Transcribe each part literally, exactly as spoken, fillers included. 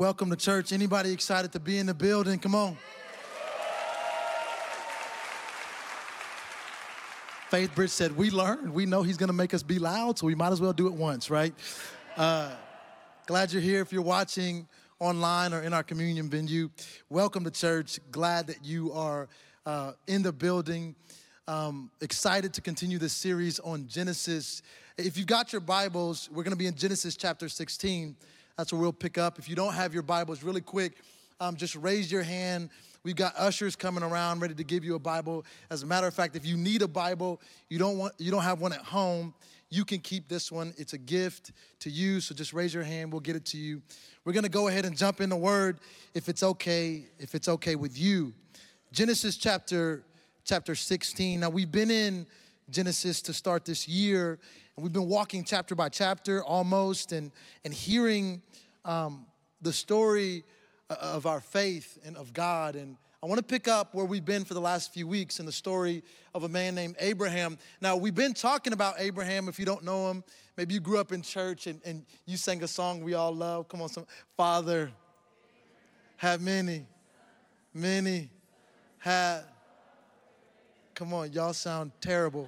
Welcome to church. Anybody excited to be in the building? Come on. Faith Bridge said, we learned. We know he's going to make us be loud, so we might as well do it once, right? Uh, glad you're here. If you're watching online or in our communion venue, welcome to church. Glad that you are uh, in the building. Um, excited to continue this series on Genesis. If you've got your Bibles, we're going to be in Genesis chapter sixteen. That's where we'll pick up. If you don't have your Bibles, really quick, um, just raise your hand. We've got ushers coming around ready to give you a Bible. As a matter of fact, if you need a Bible, you don't want, you don't have one at home, you can keep this one. It's a gift to you, so just raise your hand. We'll get it to you. We're going to go ahead and jump in the Word if it's okay, if it's okay with you. Genesis chapter chapter sixteen. Now, we've been in Genesis to start this year, and we've been walking chapter by chapter almost and, and hearing um, the story of our faith and of God. And I want to pick up where we've been for the last few weeks in the story of a man named Abraham. Now, we've been talking about Abraham. If you don't know him, maybe you grew up in church and, and you sang a song we all love. Come on, some Father, have many, many, had. Come on, y'all sound terrible.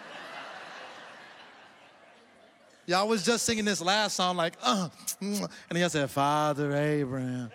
Y'all was just singing this last song like, uh, and he said, Father Abraham.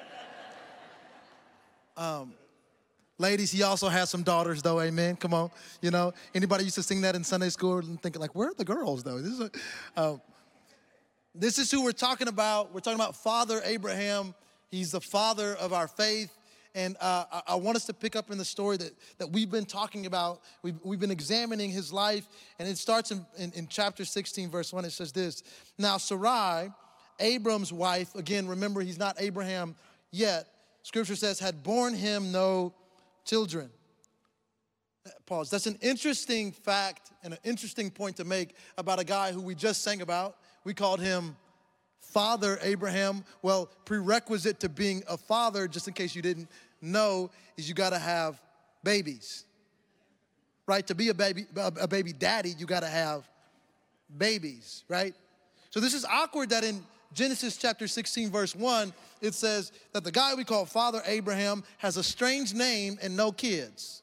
Um, ladies, he also has some daughters though, amen, come on. You know, anybody used to sing that in Sunday school and thinking like, where are the girls though? This is, a, uh, this is who we're talking about. We're talking about Father Abraham. He's the father of our faith. And uh, I, I want us to pick up in the story that, that we've been talking about. We've, we've been examining his life. And it starts in, in, in chapter sixteen, verse one. It says this. Now Sarai, Abram's wife, again, remember he's not Abraham yet. Scripture says, had borne him no children. Pause. That's an interesting fact and an interesting point to make about a guy who we just sang about. We called him Father Abraham. Well, prerequisite to being a father, just in case you didn't know, is you gotta have babies, right? To be a baby, a baby daddy, you gotta have babies, right? So this is awkward that in Genesis chapter sixteen, verse one, it says that the guy we call Father Abraham has a strange name and no kids.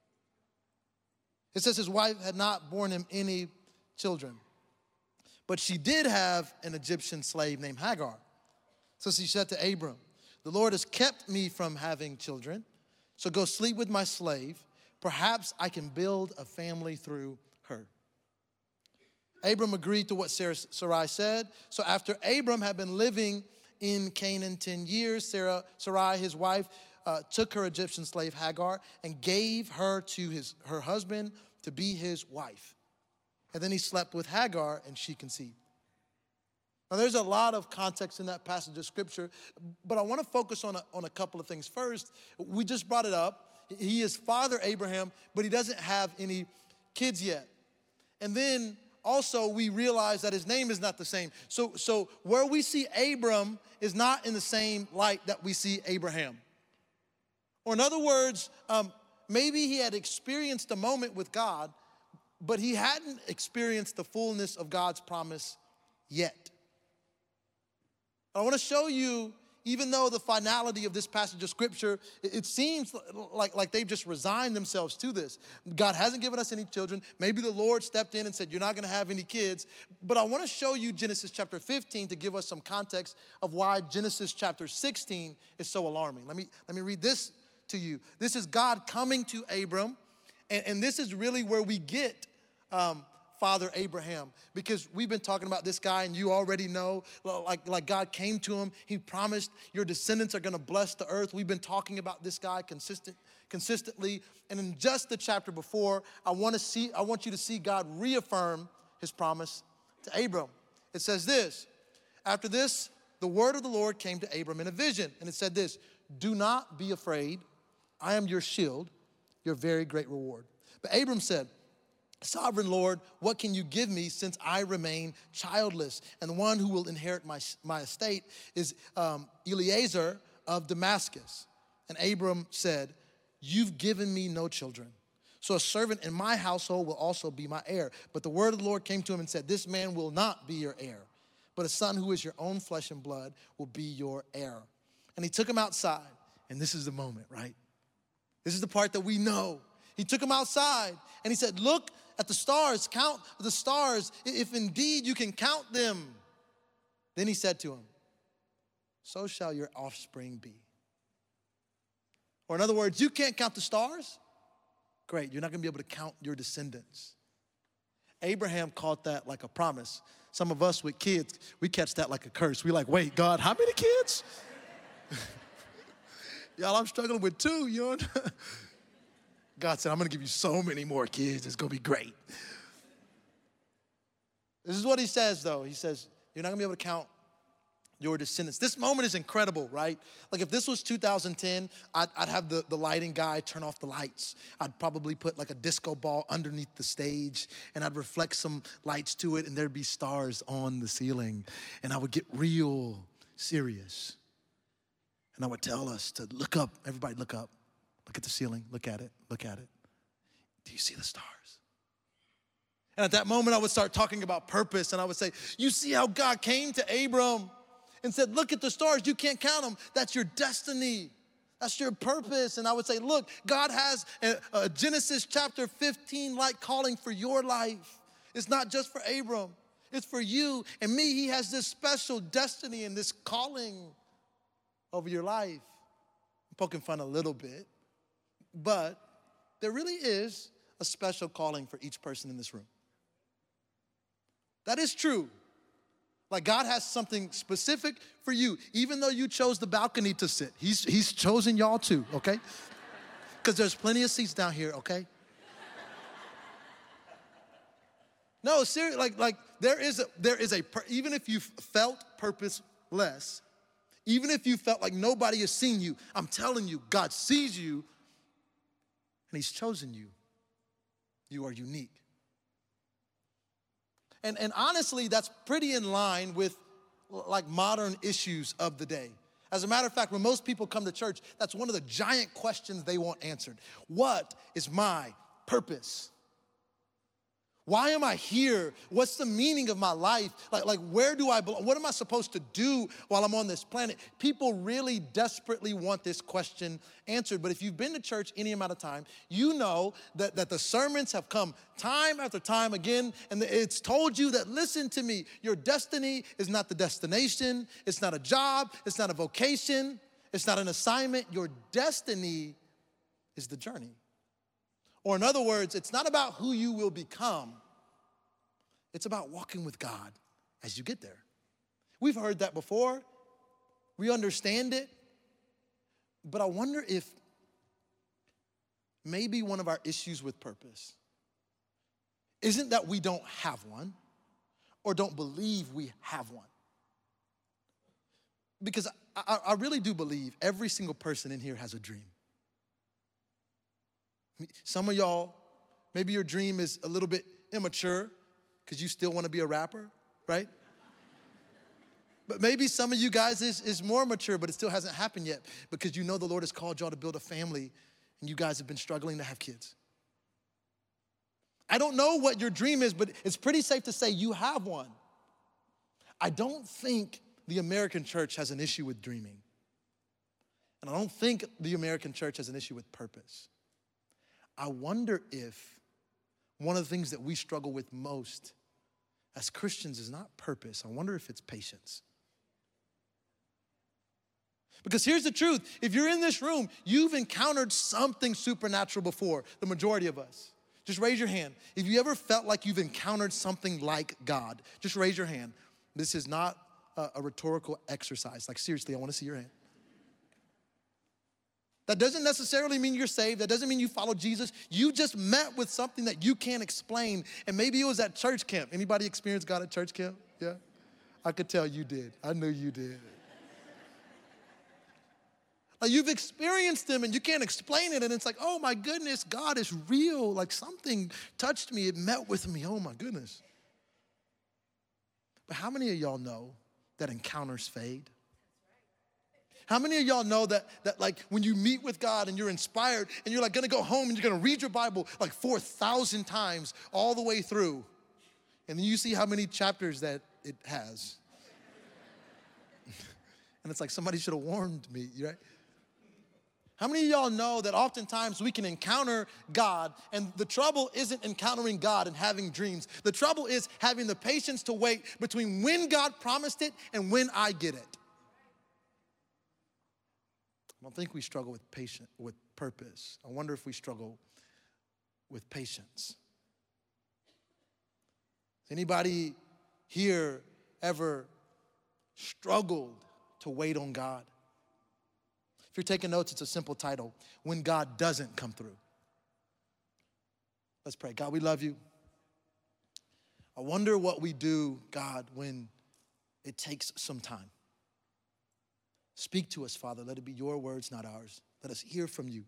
It says his wife had not borne him any children. But she did have an Egyptian slave named Hagar. So she said to Abram, the Lord has kept me from having children, so go sleep with my slave. Perhaps I can build a family through her. Abram agreed to what Sarah, Sarai said. So after Abram had been living in Canaan ten years, Sarah, Sarai, his wife, uh, took her Egyptian slave Hagar and gave her to his, her husband to be his wife. And then he slept with Hagar, and she conceived. Now, there's a lot of context in that passage of Scripture, but I want to focus on a, on a couple of things. First, we just brought it up. He is Father Abraham, but he doesn't have any kids yet. And then also we realize that his name is not the same. So, so where we see Abram is not in the same light that we see Abraham. Or in other words, um, maybe he had experienced a moment with God, but he hadn't experienced the fullness of God's promise yet. I want to show you, even though the finality of this passage of Scripture, it seems like, like they've just resigned themselves to this. God hasn't given us any children. Maybe the Lord stepped in and said, you're not going to have any kids. But I want to show you Genesis chapter fifteen to give us some context of why Genesis chapter sixteen is so alarming. Let me, let me read this to you. This is God coming to Abram, and, and this is really where we get Um, Father Abraham, because we've been talking about this guy and you already know, like, like God came to him. He promised your descendants are going to bless the earth. We've been talking about this guy consistent, consistently. And in just the chapter before, I want to see, I want you to see God reaffirm his promise to Abram. It says this, after this, the word of the Lord came to Abram in a vision. And it said this, do not be afraid. I am your shield, your very great reward. But Abram said, Sovereign Lord, what can you give me since I remain childless? And the one who will inherit my, my estate is um, Eliezer of Damascus. And Abram said, you've given me no children. So a servant in my household will also be my heir. But the word of the Lord came to him and said, this man will not be your heir, but a son who is your own flesh and blood will be your heir. And he took him outside, and this is the moment, right? This is the part that we know. He took him outside, and he said, look at the stars, count the stars, if indeed you can count them. Then he said to him, so shall your offspring be. Or in other words, you can't count the stars? Great, you're not gonna be able to count your descendants. Abraham caught that like a promise. Some of us with kids, we catch that like a curse. We like, wait, God, how many kids? Y'all, I'm struggling with two, you know? God said, I'm gonna give you so many more kids, it's gonna be great. This is what he says though. He says, you're not gonna be able to count your descendants. This moment is incredible, right? Like if this was two thousand ten, I'd, I'd have the, the lighting guy turn off the lights. I'd probably put like a disco ball underneath the stage and I'd reflect some lights to it and there'd be stars on the ceiling. And I would get real serious. And I would tell us to look up, everybody look up. Look at the ceiling, look at it, look at it. Do you see the stars? And at that moment I would start talking about purpose and I would say, you see how God came to Abram and said, look at the stars, you can't count them. That's your destiny. That's your purpose. And I would say, look, God has a, a Genesis chapter fifteen like calling for your life. It's not just for Abram, it's for you and me. He has this special destiny and this calling over your life. I'm poking fun a little bit, but there really is a special calling for each person in this room. That is true. Like God has something specific for you, even though you chose the balcony to sit. He's, he's chosen y'all too, okay? Because there's plenty of seats down here, okay? No, seriously, like, like there is a, there is a, even if you felt purposeless, even if you felt like nobody has seen you, I'm telling you, God sees you and he's chosen you. You are unique. And, and honestly, that's pretty in line with like modern issues of the day. As a matter of fact, when most people come to church, that's one of the giant questions they want answered. What is my purpose? Why am I here? What's the meaning of my life? Like, like where do I belong? What am I supposed to do while I'm on this planet? People really desperately want this question answered. But if you've been to church any amount of time, you know that, that the sermons have come time after time again, and it's told you that, listen to me, your destiny is not the destination. It's not a job. It's not a vocation. It's not an assignment. Your destiny is the journey. Or in other words, it's not about who you will become. It's about walking with God as you get there. We've heard that before. We understand it. But I wonder if maybe one of our issues with purpose isn't that we don't have one or don't believe we have one. Because I, I really do believe every single person in here has a dream. Some of y'all, maybe your dream is a little bit immature because you still want to be a rapper, right? But maybe some of you guys is, is more mature, but it still hasn't happened yet because you know the Lord has called y'all to build a family and you guys have been struggling to have kids. I don't know what your dream is, but it's pretty safe to say you have one. I don't think the American church has an issue with dreaming. And I don't think the American church has an issue with purpose. I wonder if one of the things that we struggle with most as Christians is not purpose. I wonder if it's patience. Because here's the truth. If you're in this room, you've encountered something supernatural before, the majority of us. Just raise your hand. If you ever felt like you've encountered something like God, just raise your hand. This is not a, a rhetorical exercise. Like seriously, I want to see your hand. That doesn't necessarily mean you're saved. That doesn't mean you follow Jesus. You just met with something that you can't explain. And maybe it was at church camp. Anybody experience God at church camp? Yeah? I could tell you did. I knew you did. Like you've experienced him and you can't explain it. And it's like, oh my goodness, God is real. Like something touched me. It met with me. Oh my goodness. But how many of y'all know that encounters fade? How many of y'all know that, that like when you meet with God and you're inspired and you're like gonna go home and you're gonna read your Bible like four thousand times all the way through, and then you see how many chapters that it has. And it's like, somebody should have warned me, right? How many of y'all know that oftentimes we can encounter God, and the trouble isn't encountering God and having dreams. The trouble is having the patience to wait between when God promised it and when I get it. I don't think we struggle with patience, with purpose. I wonder if we struggle with patience. Has anybody here ever struggled to wait on God? If you're taking notes, it's a simple title: When God Doesn't Come Through. Let's pray. God, we love you. I wonder what we do, God, when it takes some time. Speak to us, Father. Let it be your words, not ours. Let us hear from you.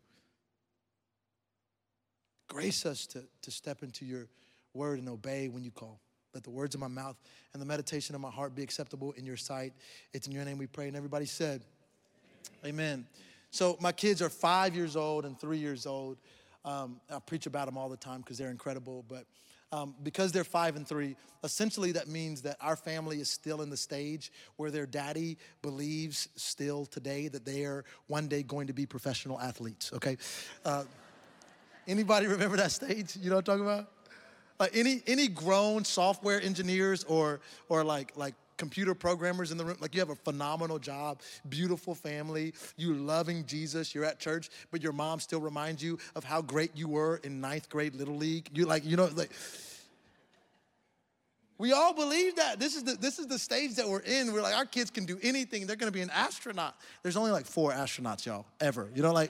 Grace us to, to step into your word and obey when you call. Let the words of my mouth and the meditation of my heart be acceptable in your sight. It's in your name we pray. And everybody said, amen. So my kids are five years old and three years old. Um, I preach about them all the time because they're incredible. But um, because they're five and three, essentially that means that our family is still in the stage where their daddy believes still today that they are one day going to be professional athletes, okay? Uh, anybody remember that stage? You know what I'm talking about? Like any any grown software engineers or or like like computer programmers in the room, like you have a phenomenal job, beautiful family, you loving Jesus, you're at church, but your mom still reminds you of how great you were in ninth grade Little League. You like, you know, like, we all believe that. This is the this is the stage that we're in. We're like, our kids can do anything. They're gonna be an astronaut. There's only like four astronauts, y'all, ever. You know, like,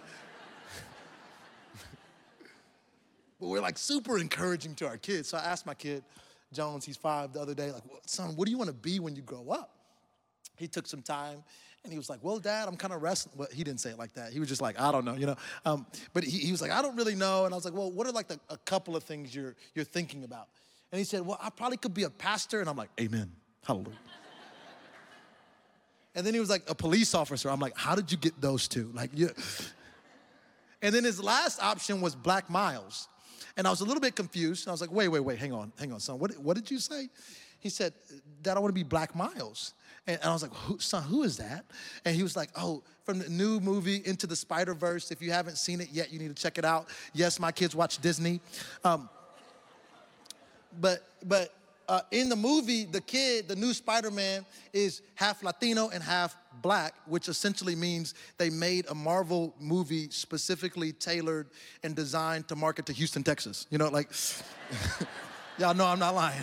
but we're like super encouraging to our kids. So I asked my kid, Jones, he's five, the other day, like, son, what do you want to be when you grow up? He took some time, and he was like, well, Dad, I'm kind of wrestling. Well, he didn't say it like that. He was just like, I don't know, you know. Um, but he, he was like, I don't really know. And I was like, well, what are like the, a couple of things you're you're thinking about? And he said, well, I probably could be a pastor. And I'm like, amen, hallelujah. And then he was like, a police officer. I'm like, how did you get those two? Like, yeah. And then his last option was Black Miles. And I was a little bit confused. And I was like, wait, wait, wait, hang on, hang on, son. What, what did you say? He said, Dad, I want to be Black Miles. And, and I was like, who, son, who is that? And he was like, oh, from the new movie Into the Spider-Verse. If you haven't seen it yet, you need to check it out. Yes, my kids watch Disney. Um, but but uh, in the movie, the kid, the new Spider-Man, is half Latino and half Black, which essentially means they made a Marvel movie specifically tailored and designed to market to Houston, Texas. You know, like, y'all know I'm not lying.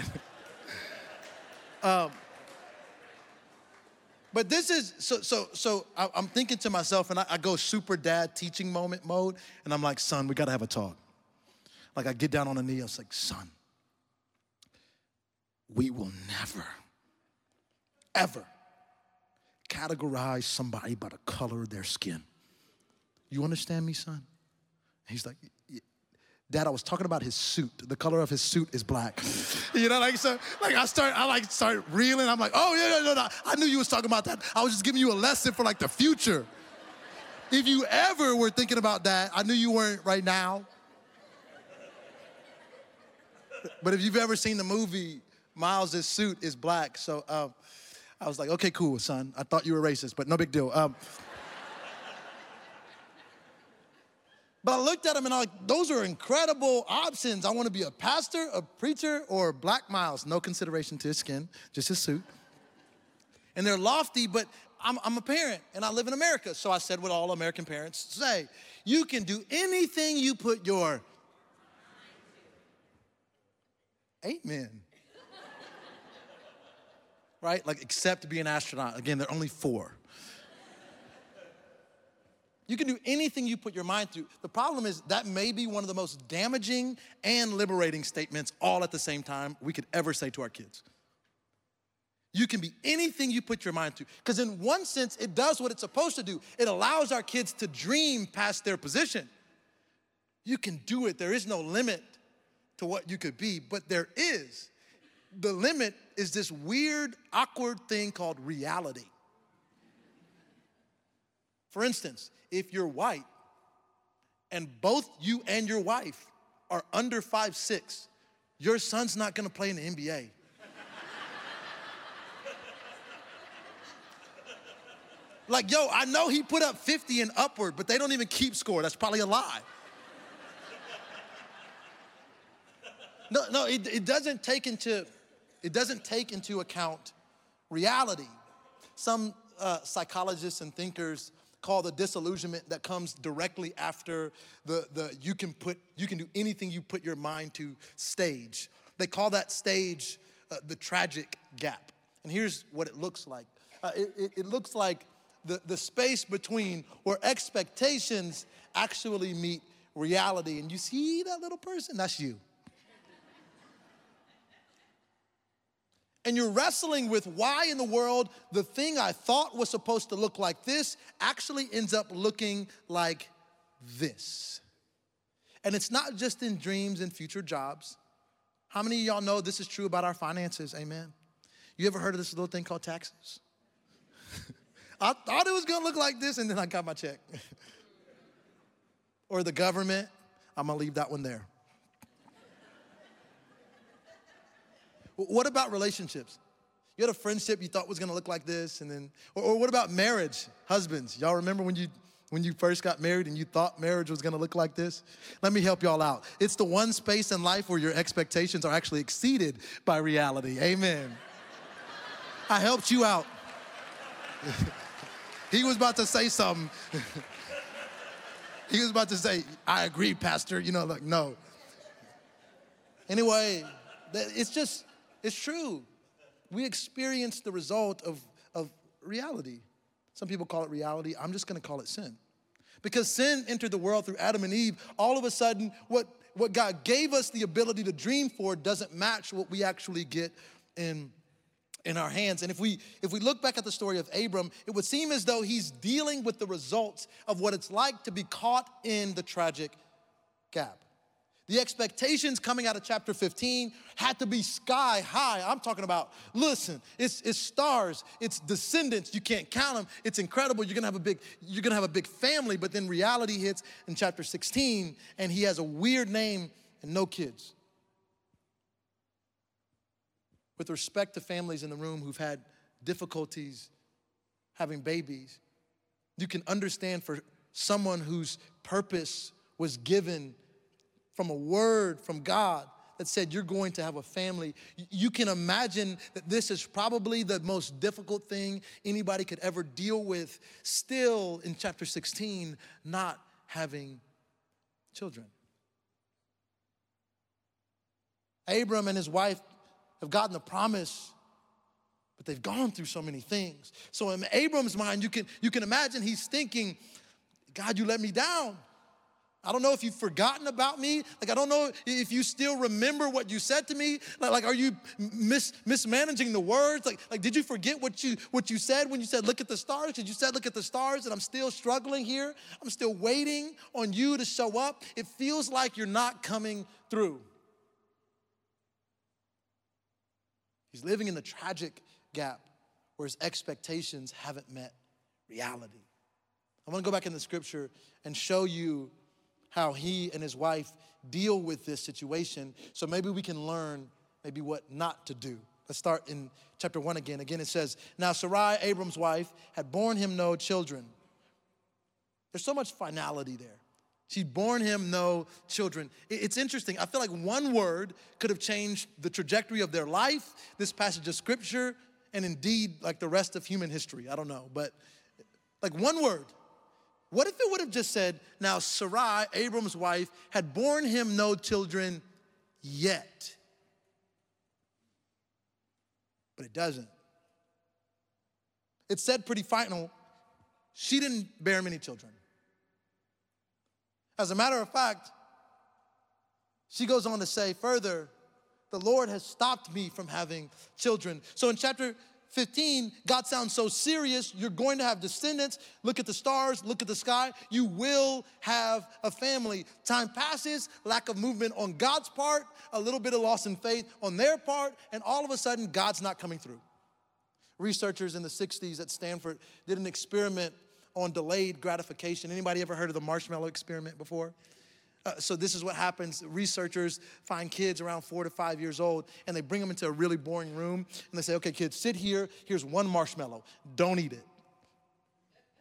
um, but this is, so so so I, I'm thinking to myself, and I, I go super dad teaching moment mode, and I'm like, son, we gotta have a talk. Like, I get down on a knee, I was like, son, we will never, ever categorize somebody by the color of their skin. You understand me, son? He's like, Dad, I was talking about his suit. The color of his suit is black. You know, like, so, like I start, I like start reeling. I'm like, oh, yeah, no, no, no. I knew you was talking about that. I was just giving you a lesson for like the future. If you ever were thinking about that, I knew you weren't right now. But if you've ever seen the movie, Miles' suit is black. So um, I was like, okay, cool, son. I thought you were racist, but no big deal. Um, but I looked at him and I'm like, those are incredible options. I want to be a pastor, a preacher, or Black Miles. No consideration to his skin, just his suit. And they're lofty, but I'm, I'm a parent and I live in America. So I said what all American parents say. You can do anything you put your amen. Right? Like, except to be an astronaut. Again, there are only four. You can do anything you put your mind to. The problem is that may be one of the most damaging and liberating statements all at the same time we could ever say to our kids. You can be anything you put your mind to. Because in one sense, it does what it's supposed to do. It allows our kids to dream past their position. You can do it. There is no limit to what you could be, but there is. The limit is this weird, awkward thing called reality. For instance, if you're white and both you and your wife are under five six, your son's not gonna play in the N B A. Like, yo, I know he put up fifty and upward, but they don't even keep score. That's probably a lie. No, no, it, it doesn't take into, it doesn't take into account reality. Some uh, psychologists and thinkers call the disillusionment that comes directly after the, the you can put, you can do anything you put your mind to stage. They call that stage uh, the tragic gap. And here's what it looks like. Uh, it, it, it looks like the, the space between where expectations actually meet reality. And you see that little person? That's you. And you're wrestling with why in the world the thing I thought was supposed to look like this actually ends up looking like this. And it's not just in dreams and future jobs. How many of y'all know this is true about our finances? Amen. You ever heard of this little thing called taxes? I thought it was gonna look like this and then I got my check. Or the government. I'm gonna leave that one there. What about relationships? You had a friendship you thought was gonna look like this, and then, or, or what about marriage? Husbands, y'all remember when you when you first got married and you thought marriage was gonna look like this? Let me help y'all out. It's the one space in life where your expectations are actually exceeded by reality. Amen. I helped you out. He was about to say something. He was about to say, I agree, Pastor. You know, like, no. Anyway, it's just, it's true. We experience the result of, of reality. Some people call it reality. I'm just gonna call it sin. Because sin entered the world through Adam and Eve, all of a sudden, what, what God gave us the ability to dream for doesn't match what we actually get in, in our hands. And if we, if we look back at the story of Abram, it would seem as though he's dealing with the results of what it's like to be caught in the tragic gap. The expectations coming out of chapter fifteen had to be sky high. I'm talking about, listen, it's, it's stars, it's descendants, you can't count them, it's incredible, you're gonna have a big, you're gonna have a big family, but then reality hits in chapter sixteen, and he has a weird name and no kids. With respect to families in the room who've had difficulties having babies, you can understand for someone whose purpose was given from a word from God that said you're going to have a family, you can imagine that this is probably the most difficult thing anybody could ever deal with, still in chapter sixteen, not having children. Abram and his wife have gotten the promise, but they've gone through so many things. So in Abram's mind, you can, you can imagine he's thinking, God, you let me down. I don't know if you've forgotten about me. Like, I don't know if you still remember what you said to me. Like, like are you mis- mismanaging the words? Like, like, did you forget what you, what you said when you said, look at the stars? Did you say, look at the stars, and I'm still struggling here? I'm still waiting on you to show up. It feels like you're not coming through. He's living in the tragic gap where his expectations haven't met reality. I want to go back in the scripture and show you how he and his wife deal with this situation, so maybe we can learn maybe what not to do. Let's start in chapter one again. Again, it says, now Sarai, Abram's wife, had borne him no children. There's so much finality there. She'd borne him no children. It's interesting. I feel like one word could have changed the trajectory of their life, this passage of scripture, and indeed like the rest of human history. I don't know, but like one word. What if it would have just said, now Sarai, Abram's wife, had borne him no children yet? But it doesn't. It said pretty final, she didn't bear many children. As a matter of fact, she goes on to say further, the Lord has stopped me from having children. So in chapter fifteen, God sounds so serious, you're going to have descendants. Look at the stars, look at the sky. You will have a family. Time passes, lack of movement on God's part, a little bit of loss in faith on their part, and all of a sudden, God's not coming through. Researchers in the sixties at Stanford did an experiment on delayed gratification. Anybody ever heard of the marshmallow experiment before? Uh, so this is what happens. Researchers find kids around four to five years old, and they bring them into a really boring room, and they say, okay, kids, sit here. Here's one marshmallow. Don't eat it.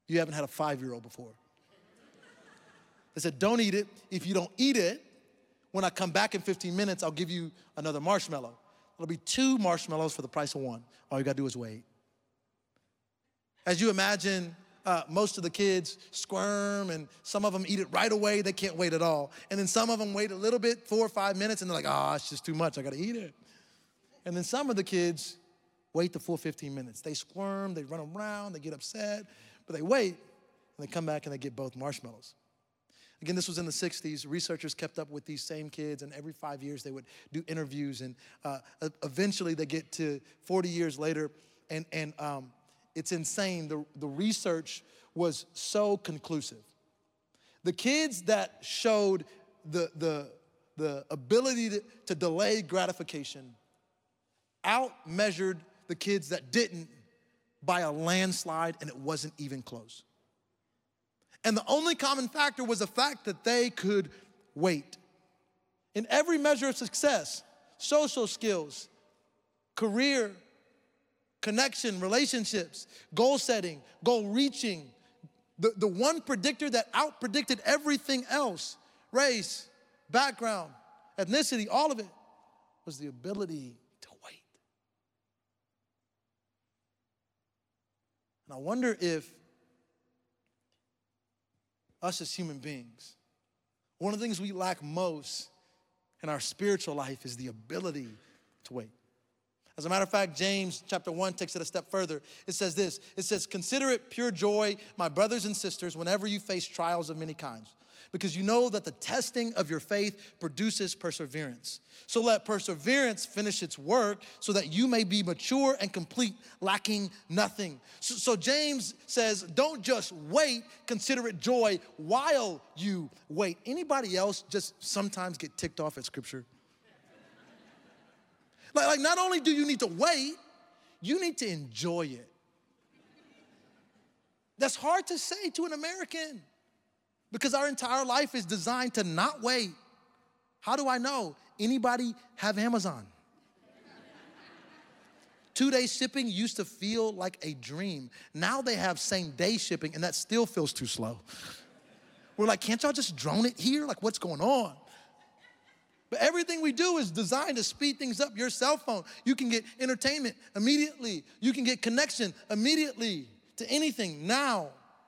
You haven't had a five-year-old before. They said, don't eat it. If you don't eat it, when I come back in fifteen minutes, I'll give you another marshmallow. It'll be two marshmallows for the price of one. All you gotta do is wait. As you imagine, uh, most of the kids squirm, and some of them eat it right away. They can't wait at all. And then some of them wait a little bit, four or five minutes, and they're like, oh, it's just too much. I gotta eat it. And then some of the kids wait the full fifteen minutes. They squirm, they run around, they get upset, but they wait, and they come back and they get both marshmallows. Again, this was in the sixties. Researchers kept up with these same kids, and every five years they would do interviews, and uh, eventually they get to forty years later, and, and um, it's insane. The, the research was so conclusive. The kids that showed the, the, the ability to, to delay gratification out-measured the kids that didn't by a landslide, and it wasn't even close. And the only common factor was the fact that they could wait. In every measure of success, social skills, career, connection, relationships, goal setting, goal reaching, the, the one predictor that out-predicted everything else, race, background, ethnicity, all of it, was the ability to wait. And I wonder if us as human beings, one of the things we lack most in our spiritual life is the ability to wait. As a matter of fact, James chapter one takes it a step further. It says this, it says, consider it pure joy, my brothers and sisters, whenever you face trials of many kinds, because you know that the testing of your faith produces perseverance. So let perseverance finish its work so that you may be mature and complete, lacking nothing. So, so James says, don't just wait, consider it joy while you wait. Anybody else just sometimes get ticked off at scripture? Like, like not only do you need to wait, you need to enjoy it. That's hard to say to an American, because our entire life is designed to not wait. How do I know? Anybody have Amazon? Two-day shipping used to feel like a dream. Now they have same-day shipping, and that still feels too slow. We're like, can't y'all just drone it here? Like, what's going on? But everything we do is designed to speed things up. Your cell phone, you can get entertainment immediately. You can get connection immediately to anything now.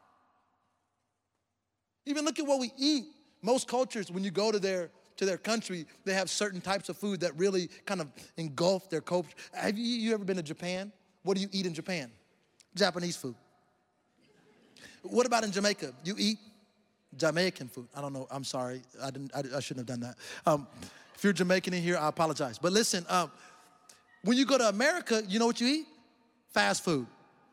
Even look at what we eat. Most cultures, when you go to their to their country, they have certain types of food that really kind of engulf their culture. Have you, you ever been to Japan? What do you eat in Japan? Japanese food. What about in Jamaica? You eat Jamaican food. I don't know. I'm sorry. I didn't. I, I shouldn't have done that. Um, if you're Jamaican in here, I apologize. But listen, um, when you go to America, you know what you eat? Fast food.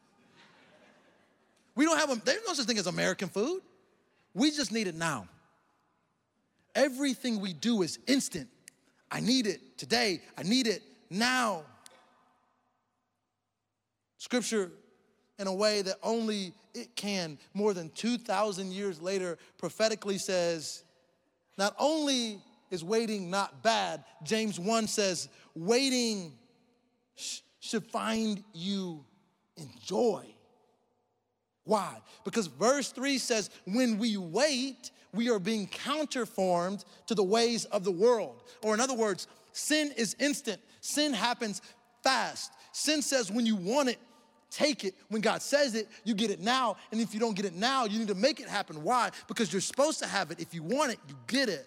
We don't have a. There's no such thing as American food. We just need it now. Everything we do is instant. I need it today. I need it now. Scripture, in a way that only it can, more than two thousand years later, prophetically says, not only is waiting not bad, James one says, waiting sh- should find you in joy. Why? Because verse three says, when we wait, we are being counterformed to the ways of the world. Or in other words, sin is instant. Sin happens fast. Sin says when you want it, take it. When God says it, you get it now. And if you don't get it now, you need to make it happen. Why? Because you're supposed to have it. If you want it, you get it.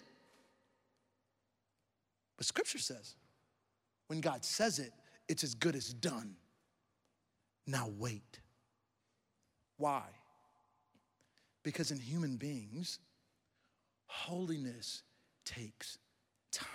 But Scripture says, when God says it, it's as good as done. Now wait. Why? Because in human beings, holiness takes time.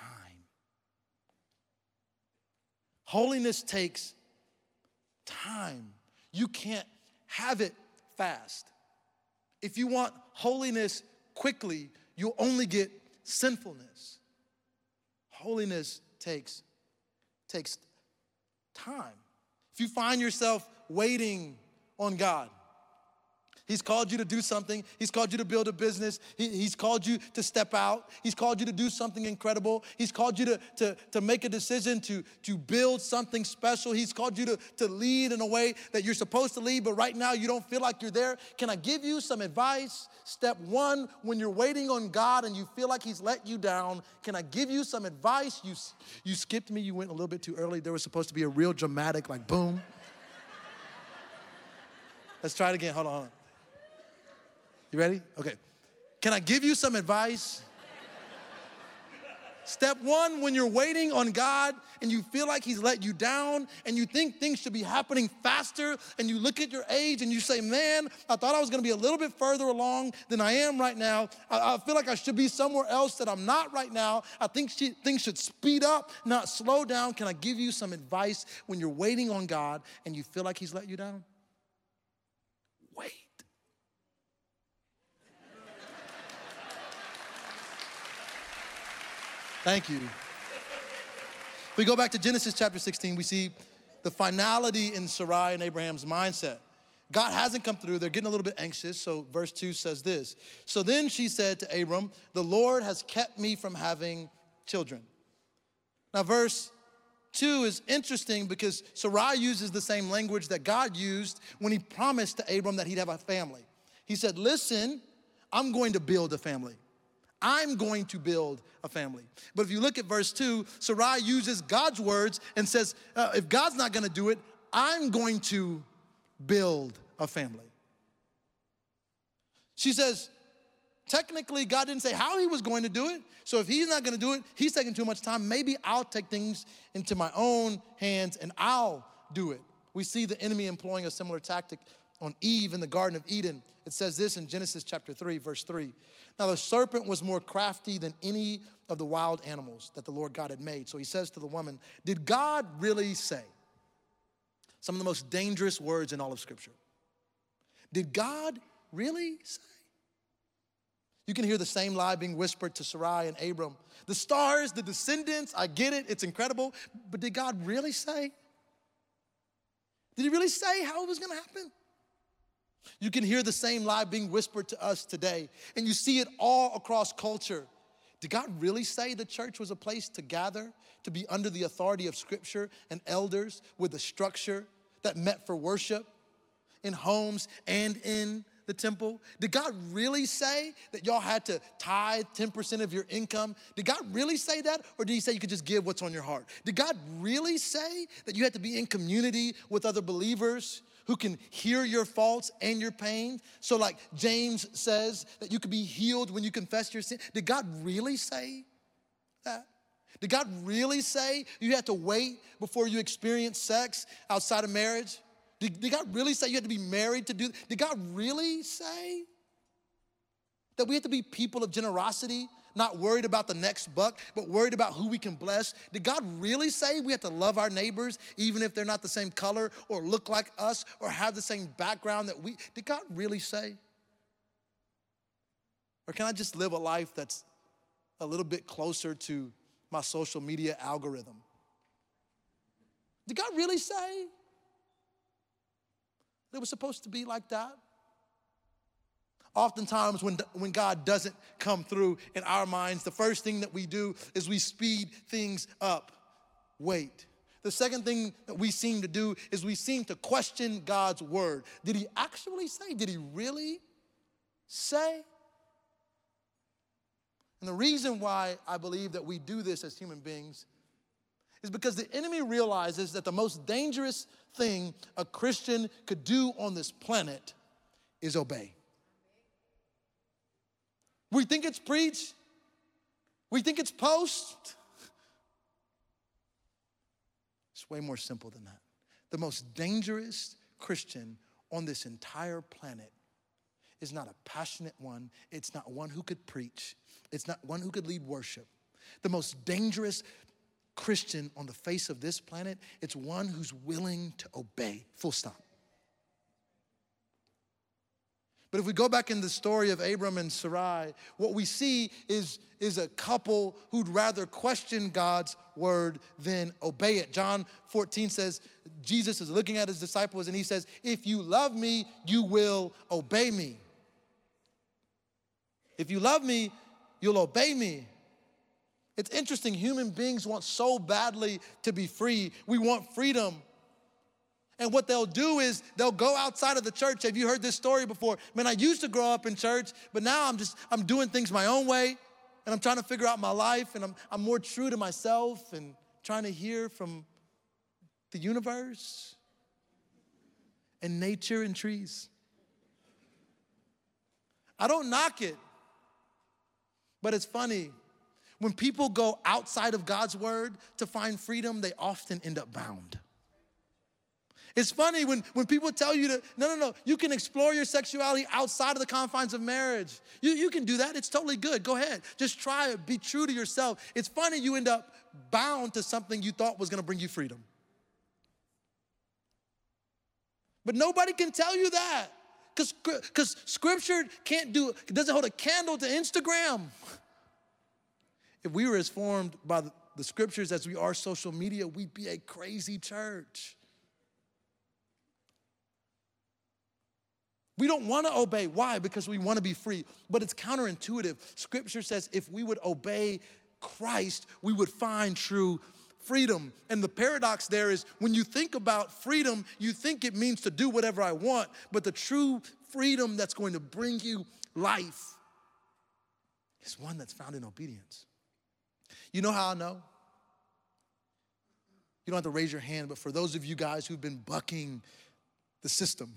Holiness takes time. You can't have it fast. If you want holiness quickly, you'll only get sinfulness. Holiness takes, takes time. If you find yourself waiting on God, He's called you to do something. He's called you to build a business. He, he's called you to step out. He's called you to do something incredible. He's called you to, to, to make a decision to, to build something special. He's called you to, to lead in a way that you're supposed to lead, but right now you don't feel like you're there. Can I give you some advice? Step one, when you're waiting on God and you feel like he's let you down, can I give you some advice? You, you skipped me. You went a little bit too early. There was supposed to be a real dramatic, like, boom. Let's try it again. Hold on, hold on. You ready? Okay. Can I give you some advice? Step one, when you're waiting on God and you feel like he's let you down and you think things should be happening faster and you look at your age and you say, man, I thought I was gonna be a little bit further along than I am right now. I, I feel like I should be somewhere else that I'm not right now. I think she, things should speed up, not slow down. Can I give you some advice when you're waiting on God and you feel like he's let you down? Wait. Thank you. If we go back to Genesis chapter sixteen, we see the finality in Sarai and Abraham's mindset. God hasn't come through. They're getting a little bit anxious. So verse two says this. So then she said to Abram, the Lord has kept me from having children. Now verse two is interesting because Sarai uses the same language that God used when he promised to Abram that he'd have a family. He said, listen, I'm going to build a family. I'm going to build a family. But if you look at verse two, Sarai uses God's words and says, uh, if God's not gonna do it, I'm going to build a family. She says, technically, God didn't say how he was going to do it. So if he's not gonna do it, he's taking too much time. Maybe I'll take things into my own hands and I'll do it. We see the enemy employing a similar tactic on Eve in the Garden of Eden. It says this in Genesis chapter three, verse three. Now the serpent was more crafty than any of the wild animals that the Lord God had made. So he says to the woman, did God really say? Some of the most dangerous words in all of Scripture. Did God really say? You can hear the same lie being whispered to Sarai and Abram. The stars, the descendants, I get it, it's incredible, but did God really say? Did he really say how it was gonna happen? You can hear the same lie being whispered to us today, and you see it all across culture. Did God really say the church was a place to gather, to be under the authority of Scripture and elders with a structure that met for worship in homes and in the temple? Did God really say that y'all had to tithe ten percent of your income? Did God really say that? Or did he say you could just give what's on your heart? Did God really say that you had to be in community with other believers who can hear your faults and your pain? So like James says that you could be healed when you confess your sin. Did God really say that? Did God really say you had to wait before you experience sex outside of marriage? Did, did God really say you had to be married to do that? Did God really say that we have to be people of generosity, not worried about the next buck, but worried about who we can bless? Did God really say we have to love our neighbors even if they're not the same color or look like us or have the same background that we? Did God really say? Or can I just live a life that's a little bit closer to my social media algorithm? Did God really say it was supposed to be like that? Oftentimes when, when God doesn't come through in our minds, the first thing that we do is we speed things up. Wait. The second thing that we seem to do is we seem to question God's word. Did he actually say? Did he really say? And the reason why I believe that we do this as human beings is because the enemy realizes that the most dangerous thing a Christian could do on this planet is obey. We think it's preach. We think it's post. It's way more simple than that. The most dangerous Christian on this entire planet is not a passionate one. It's not one who could preach. It's not one who could lead worship. The most dangerous Christian on the face of this planet, it's one who's willing to obey, full stop. But if we go back in the story of Abram and Sarai, what we see is, is a couple who'd rather question God's word than obey it. John fourteen says, Jesus is looking at his disciples and he says, if you love me, you will obey me. If you love me, you'll obey me. It's interesting, human beings want so badly to be free. We want freedom. And what they'll do is they'll go outside of the church. Have you heard this story before? Man, I used to grow up in church, but now I'm just, I'm doing things my own way, and I'm trying to figure out my life, and I'm, I'm more true to myself and trying to hear from the universe and nature and trees. I don't knock it, but it's funny. When people go outside of God's word to find freedom, they often end up bound. It's funny when, when people tell you to, no, no, no, you can explore your sexuality outside of the confines of marriage. You, you can do that. It's totally good. Go ahead. Just try it. Be true to yourself. It's funny you end up bound to something you thought was going to bring you freedom. But nobody can tell you that because because Scripture can't do, it doesn't hold a candle to Instagram. If we were as formed by the, the Scriptures as we are social media, we'd be a crazy church. We don't want to obey. Why? Because we want to be free. But it's counterintuitive. Scripture says if we would obey Christ, we would find true freedom. And the paradox there is when you think about freedom, you think it means to do whatever I want. But the true freedom that's going to bring you life is one that's found in obedience. You know how I know? You don't have to raise your hand, but for those of you guys who've been bucking the system,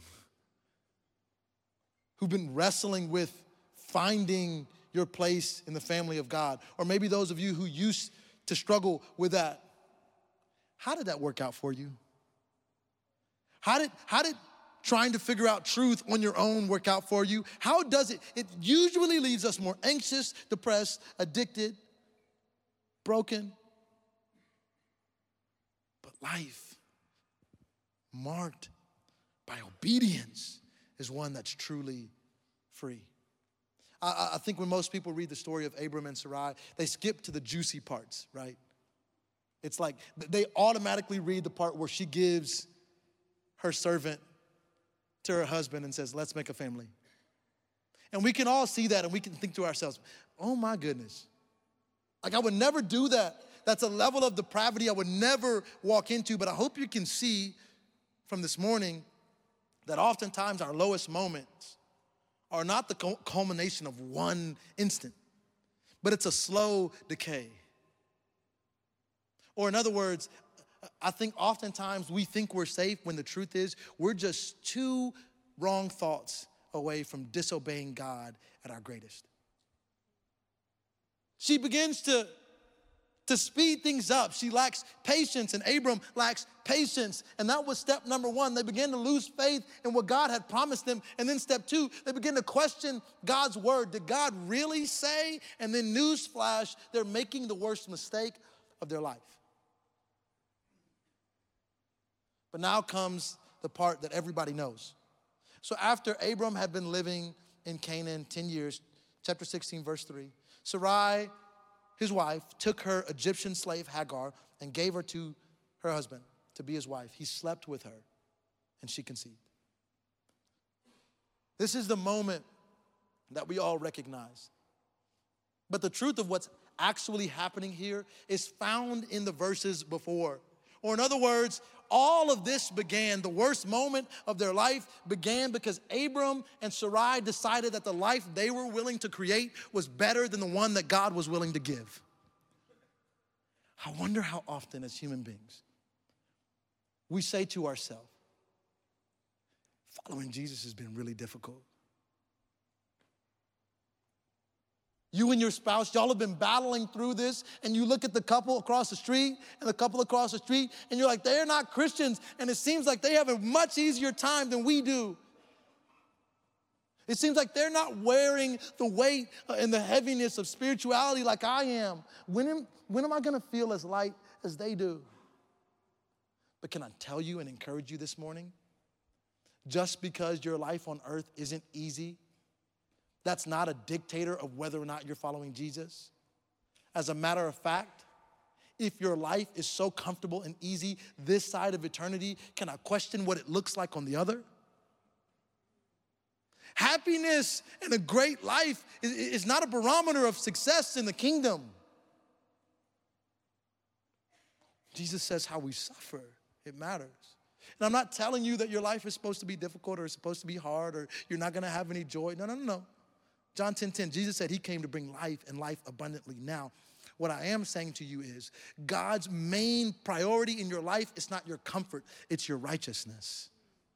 who've been wrestling with finding your place in the family of God, or maybe those of you who used to struggle with that, how did that work out for you? How did, how did trying to figure out truth on your own work out for you? How does it? It usually leaves us more anxious, depressed, addicted, broken. But life marked by obedience is one that's truly free. I, I think when most people read the story of Abram and Sarai, they skip to the juicy parts, right? It's like they automatically read the part where she gives her servant to her husband and says, let's make a family. And we can all see that and we can think to ourselves, oh my goodness. Like I would never do that. That's a level of depravity I would never walk into, but I hope you can see from this morning that oftentimes our lowest moments are not the culmination of one instant, but it's a slow decay. Or in other words, I think oftentimes we think we're safe when the truth is we're just two wrong thoughts away from disobeying God at our greatest. She begins to To speed things up. She lacks patience, and Abram lacks patience. And that was step number one. They began to lose faith in what God had promised them. And then step two, they began to question God's word. Did God really say? And then newsflash, they're making the worst mistake of their life. But now comes the part that everybody knows. So after Abram had been living in Canaan ten years, chapter sixteen, verse three, Sarai, his wife, took her Egyptian slave Hagar and gave her to her husband to be his wife. He slept with her and she conceived. This is the moment that we all recognize. But the truth of what's actually happening here is found in the verses before. Or in other words, all of this began, the worst moment of their life began because Abram and Sarai decided that the life they were willing to create was better than the one that God was willing to give. I wonder how often as human beings we say to ourselves, following Jesus has been really difficult. You and your spouse, y'all have been battling through this, and you look at the couple across the street and the couple across the street, and you're like, they're not Christians, and it seems like they have a much easier time than we do. It seems like they're not wearing the weight and the heaviness of spirituality like I am. When am, when am I gonna feel as light as they do? But can I tell you and encourage you this morning? Just because your life on earth isn't easy That's not a dictator of whether or not you're following Jesus. As a matter of fact, if your life is so comfortable and easy this side of eternity, can I question what it looks like on the other? Happiness and a great life is not a barometer of success in the kingdom. Jesus says how we suffer, it matters. And I'm not telling you that your life is supposed to be difficult or it's supposed to be hard or you're not gonna have any joy. No, no, no, no. John ten ten, Jesus said he came to bring life and life abundantly. Now, what I am saying to you is God's main priority in your life is not your comfort, it's your righteousness.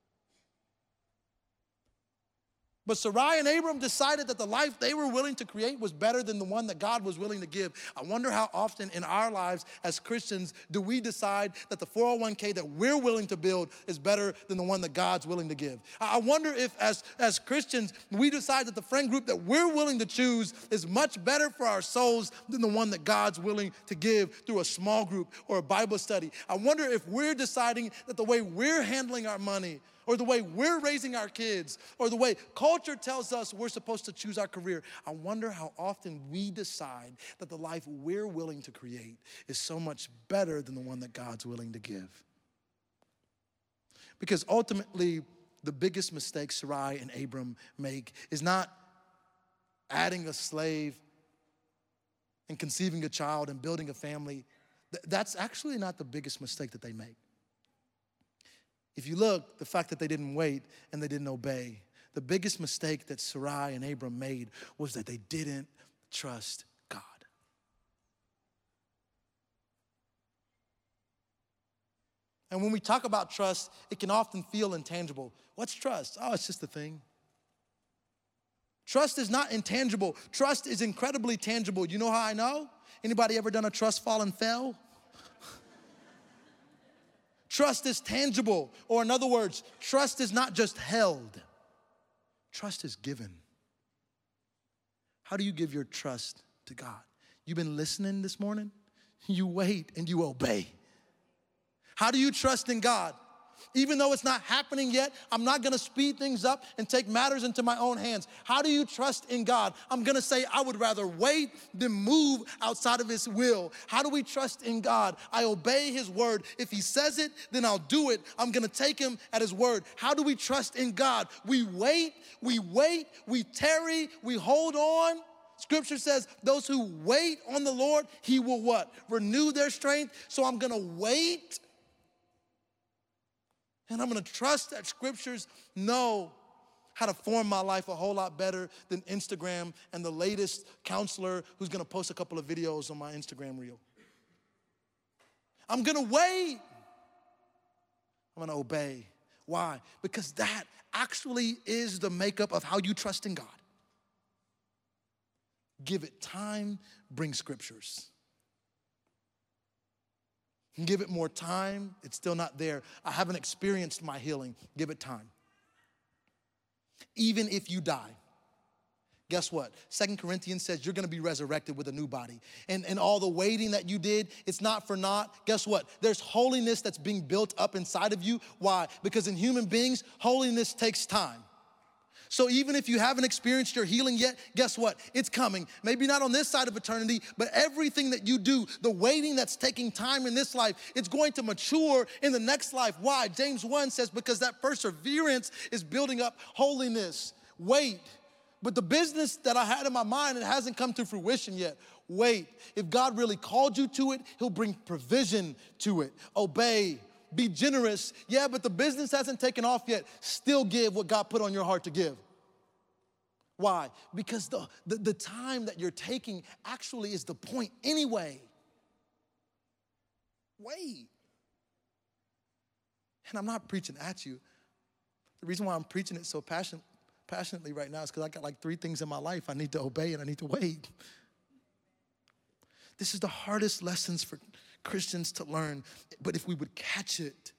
But Sarai and Abram decided that the life they were willing to create was better than the one that God was willing to give. I wonder how often in our lives as Christians do we decide that the four oh one k that we're willing to build is better than the one that God's willing to give. I wonder if as, as Christians we decide that the friend group that we're willing to choose is much better for our souls than the one that God's willing to give through a small group or a Bible study. I wonder if we're deciding that the way we're handling our money or the way we're raising our kids, or the way culture tells us we're supposed to choose our career. I wonder how often we decide that the life we're willing to create is so much better than the one that God's willing to give. Because ultimately, the biggest mistake Sarai and Abram make is not adding a slave and conceiving a child and building a family. That's actually not the biggest mistake that they make. If you look, the fact that they didn't wait and they didn't obey, the biggest mistake that Sarai and Abram made was that they didn't trust God. And when we talk about trust, it can often feel intangible. What's trust? Oh, it's just a thing. Trust is not intangible. Trust is incredibly tangible. You know how I know? Anybody ever done a trust fall and fell? Trust is tangible, or in other words, trust is not just held. Trust is given. How do you give your trust to God? You've been listening this morning? You wait and you obey. How do you trust in God? Even though it's not happening yet, I'm not gonna speed things up and take matters into my own hands. How do you trust in God? I'm gonna say I would rather wait than move outside of his will. How do we trust in God? I obey his word. If he says it, then I'll do it. I'm gonna take him at his word. How do we trust in God? We wait, we wait, we tarry, we hold on. Scripture says those who wait on the Lord, he will what? Renew their strength. So I'm gonna wait. And I'm gonna trust that scriptures know how to form my life a whole lot better than Instagram and the latest counselor who's gonna post a couple of videos on my Instagram reel. I'm gonna wait. I'm gonna obey. Why? Because that actually is the makeup of how you trust in God. Give it time, bring scriptures. Give it more time, it's still not there. I haven't experienced my healing. Give it time. Even if you die, guess what? Second Corinthians says you're gonna be resurrected with a new body. And, and all the waiting that you did, it's not for naught. Guess what? There's holiness that's being built up inside of you. Why? Because in human beings, holiness takes time. So even if you haven't experienced your healing yet, guess what? It's coming. Maybe not on this side of eternity, but everything that you do, the waiting that's taking time in this life, it's going to mature in the next life. Why? James one says, because that perseverance is building up holiness. Wait. But the business that I had in my mind, it hasn't come to fruition yet. Wait. If God really called you to it, he'll bring provision to it. Obey. Be generous. Yeah, but the business hasn't taken off yet. Still give what God put on your heart to give. Why? Because the, the, the time that you're taking actually is the point anyway. Wait. And I'm not preaching at you. The reason why I'm preaching it so passion, passionately right now is because I got like three things in my life I need to obey and I need to wait. This is the hardest lessons for Christians to learn, but if we would catch it,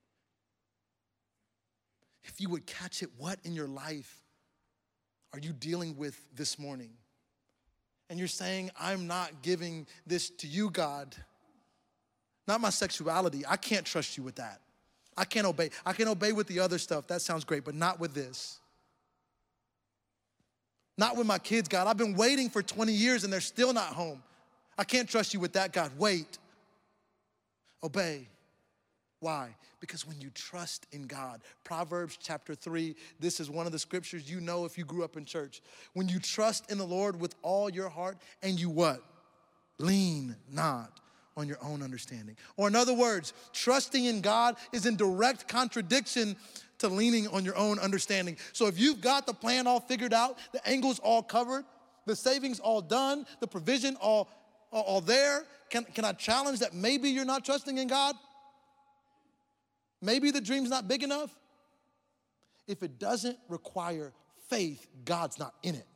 if you would catch it, what in your life are you dealing with this morning? And you're saying, I'm not giving this to you, God. Not my sexuality. I can't trust you with that. I can't obey. I can obey with the other stuff. That sounds great, but not with this. Not with my kids, God. I've been waiting for twenty years and they're still not home. I can't trust you with that, God. Wait. Obey. Why? Because when you trust in God, Proverbs chapter three, this is one of the scriptures you know if you grew up in church. When you trust in the Lord with all your heart and you what? Lean not on your own understanding. Or in other words, trusting in God is in direct contradiction to leaning on your own understanding. So if you've got the plan all figured out, the angles all covered, the savings all done, the provision all, all, all there, can, can I challenge that maybe you're not trusting in God? Maybe the dream's not big enough. If it doesn't require faith, God's not in it.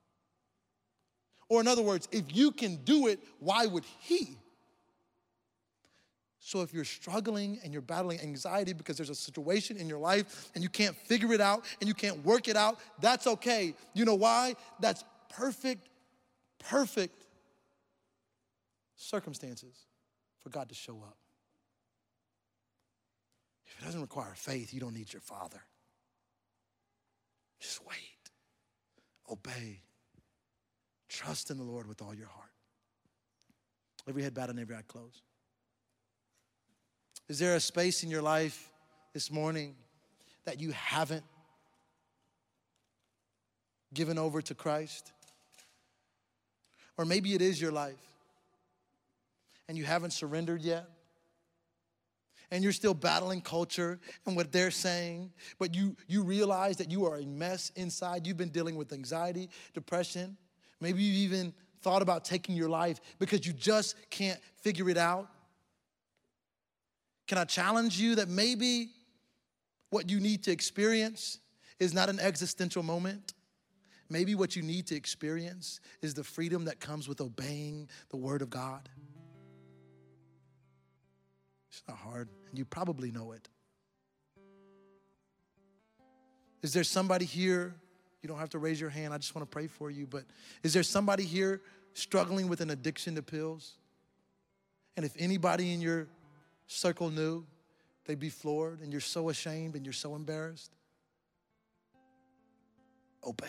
Or in other words, if you can do it, why would he? So if you're struggling and you're battling anxiety because there's a situation in your life and you can't figure it out and you can't work it out, that's okay. You know why? That's perfect, perfect circumstances for God to show up. If it doesn't require faith, you don't need your Father. Just wait. Obey. Trust in the Lord with all your heart. Every head bowed and every eye closed. Is there a space in your life this morning that you haven't given over to Christ? Or maybe it is your life and you haven't surrendered yet. And you're still battling culture and what they're saying, but you, you realize that you are a mess inside. You've been dealing with anxiety, depression. Maybe you even thought about taking your life because you just can't figure it out. Can I challenge you that maybe what you need to experience is not an existential moment? Maybe what you need to experience is the freedom that comes with obeying the word of God. It's not hard, and you probably know it. Is there somebody here? You don't have to raise your hand. I just want to pray for you. But is there somebody here struggling with an addiction to pills? And if anybody in your circle knew, they'd be floored, and you're so ashamed and you're so embarrassed. Obey.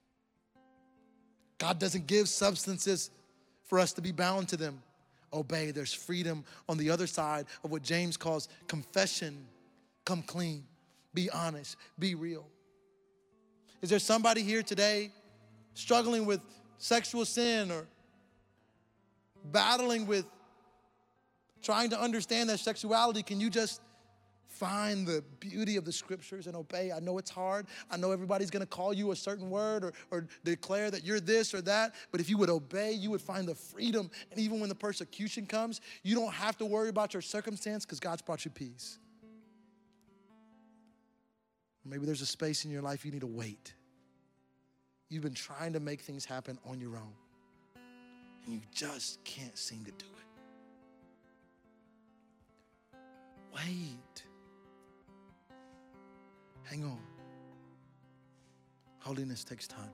God doesn't give substances for us to be bound to them. Obey. There's freedom on the other side of what James calls confession. Come clean. Be honest. Be real. Is there somebody here today struggling with sexual sin or battling with trying to understand that sexuality? Can you just find the beauty of the scriptures and obey? I know it's hard. I know everybody's going to call you a certain word or, or declare that you're this or that. But if you would obey, you would find the freedom. And even when the persecution comes, you don't have to worry about your circumstance because God's brought you peace. Maybe there's a space in your life you need to wait. You've been trying to make things happen on your own, and you just can't seem to do it. Wait. Hang on. Holiness takes time.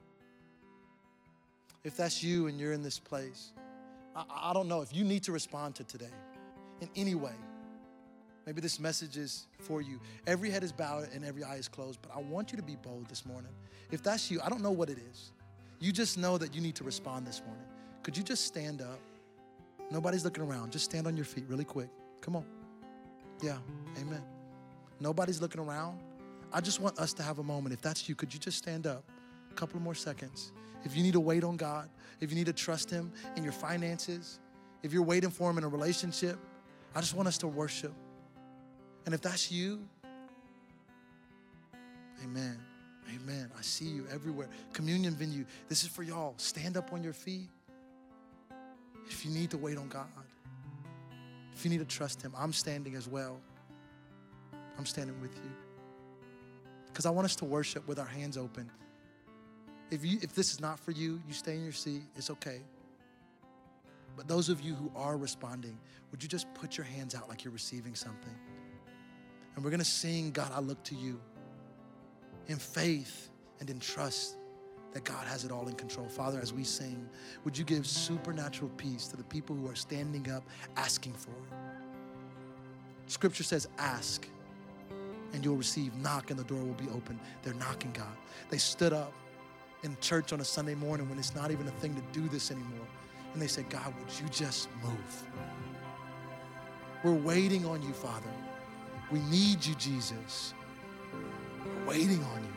If that's you and you're in this place, I, I don't know if you need to respond to today in any way. Maybe this message is for you. Every head is bowed and every eye is closed, but I want you to be bold this morning. If that's you, I don't know what it is. You just know that you need to respond this morning. Could you just stand up? Nobody's looking around. Just stand on your feet really quick. Come on. Yeah, amen. Nobody's looking around. I just want us to have a moment. If that's you, could you just stand up? A couple more seconds. If you need to wait on God, if you need to trust him in your finances, if you're waiting for him in a relationship, I just want us to worship. And if that's you, amen, amen. I see you everywhere. Communion venue, this is for y'all. Stand up on your feet. If you need to wait on God, if you need to trust him, I'm standing as well. I'm standing with you. Because I want us to worship with our hands open. If you, if this is not for you, you stay in your seat. It's okay. But those of you who are responding, would you just put your hands out like you're receiving something? And we're going to sing, God, I look to you in faith and in trust that God has it all in control. Father, as we sing, would you give supernatural peace to the people who are standing up asking for it? Scripture says, ask and you'll receive. Knock and the door will be open. They're knocking, God. They stood up in church on a Sunday morning when it's not even a thing to do this anymore. And they say, God, would you just move? We're waiting on you, Father. We need you, Jesus. We're waiting on you.